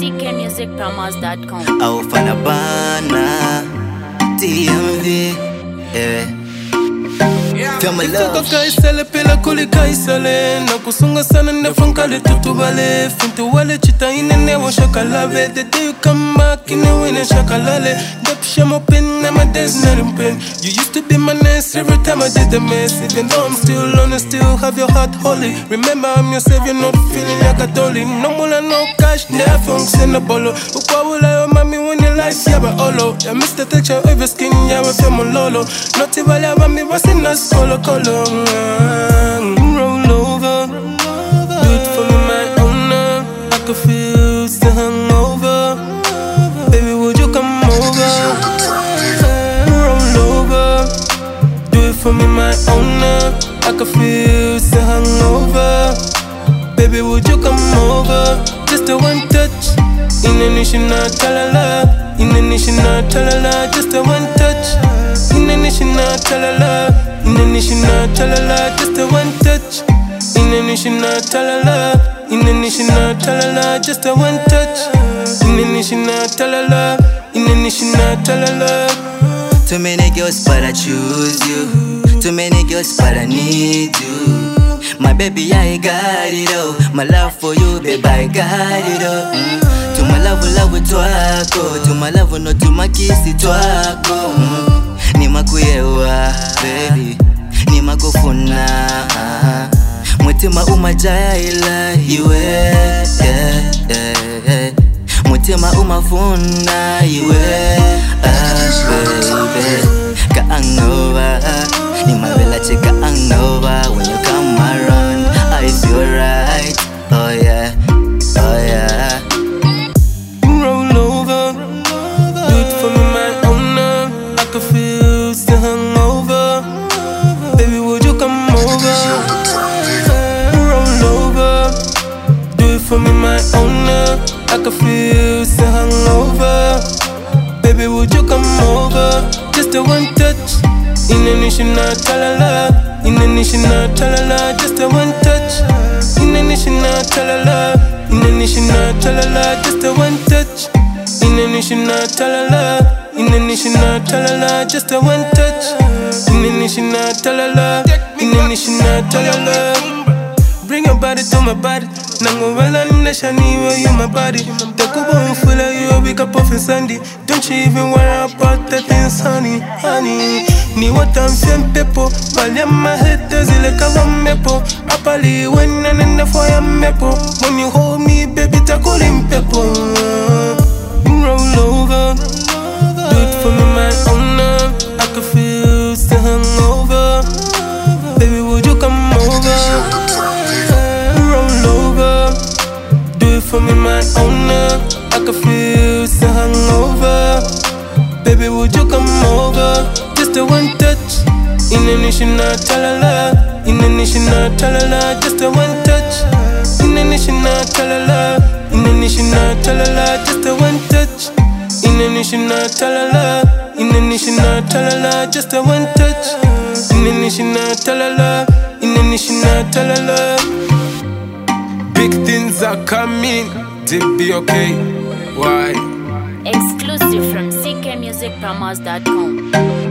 ckmusicpromos.com. Au fanabana TMV Fema love kaisele pela kuli kaisele na kusunga sana nefronkale tutubale fintu wale chita inene wa shakalave the day you come back in the winner shakalale depsha mo pin na my days not in pain you used to be my nest every time I did the mess even though I'm still on and still have your heart holy remember I'm your savior not feeling like a dolly no more no cash never funks in the bolo ukwa wula yo mami when you life yaba olo ya Mr. Texture over skin yawa femo lolo not ibali yaba mi wasi nas Color, roll over, do it for me, my owner. I can feel the hangover. Baby, would you come over? Roll over, do it for me, my owner. I can feel the hangover. Baby, would you come over? Just a one touch. In the nation, not talala. In the nation, not talala. Just a one touch. In the nation, not talala. In the nation, not talala, just a one touch. In the nation, not talala. In the nation, not talala, just a one touch. In the nation, not talala. In the nation, not talala. Too many girls but I choose you. Too many girls but I need you. My baby I got it all. My love for you baby I got it all. To my love twako. To my love no to my kiss twako. Ni makuyewa baby ni makufuna mutima umajaya ila iwe mutima umafuna iwe baby kaangova ni mavela cheka angova when you come around I feel right oh yeah oh yeah roll over do it for me my owner I can feel the hangover. Baby, would you come over? Roll over. Do it for me, my owner. I can feel the hangover. Baby, would you come over? Just a one touch. In the nation, not talala. In the nation, not talala. Just a one touch. In the nation, not talala. In the nation, not talala. Just a one touch. In the nation, not talala. In the nation, not talala, just a one touch. In the nation, not talala. In the nation, not talala. Bring your body to my body. Nango wala nashani where you my body. The kubo mfula you wake up off in Sunday. Don't you even worry about that things, honey, honey. Ni wata mfiem pepo. Bali my head does it like a mepo. Apali when and in the fire mepo. When you hold me, baby, takulim pepo. Roll over. Do it for me, my owner. I can feel the hangover. Baby, would you come over? Roll over. Do it for me, my owner. I can feel the hangover. Baby, would you come over? Just a one touch. In the nation, not talala. In the nation, not talala. Just a one touch. In the nation, not talala. In the nation, not talala. Just a one touch. In the nation, not talala. In the nation, not talala. Just a one touch. In the nation, not talala. In the nation, not talala. Big things are coming. To be okay. Why? Exclusive from ckmusicpromos.com.